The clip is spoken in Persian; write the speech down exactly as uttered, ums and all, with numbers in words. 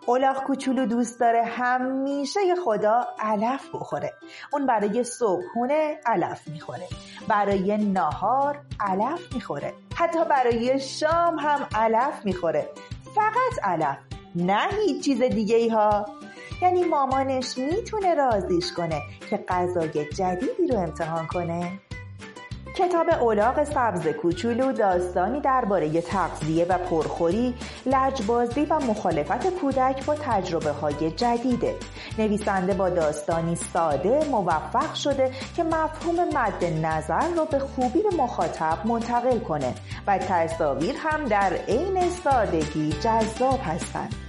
الاغ کوچولو دوست داره همیشه خدا علف بخوره. اون برای صبحونه علف میخوره، برای ناهار علف میخوره، حتی برای شام هم علف میخوره. فقط علف، نه هیچ چیز دیگه ای ها. یعنی مامانش میتونه راضیش کنه که غذای جدیدی رو امتحان کنه؟ کتاب الاغ سبز کوچولو داستانی درباره تغذیه و پرخوری، لجبازی و مخالفت کودک با تجربه های جدیده. نویسنده با داستانی ساده موفق شده که مفهوم مد نظر رو به خوبی به مخاطب منتقل کنه و تصاویر هم در عین سادگی جذاب هستند.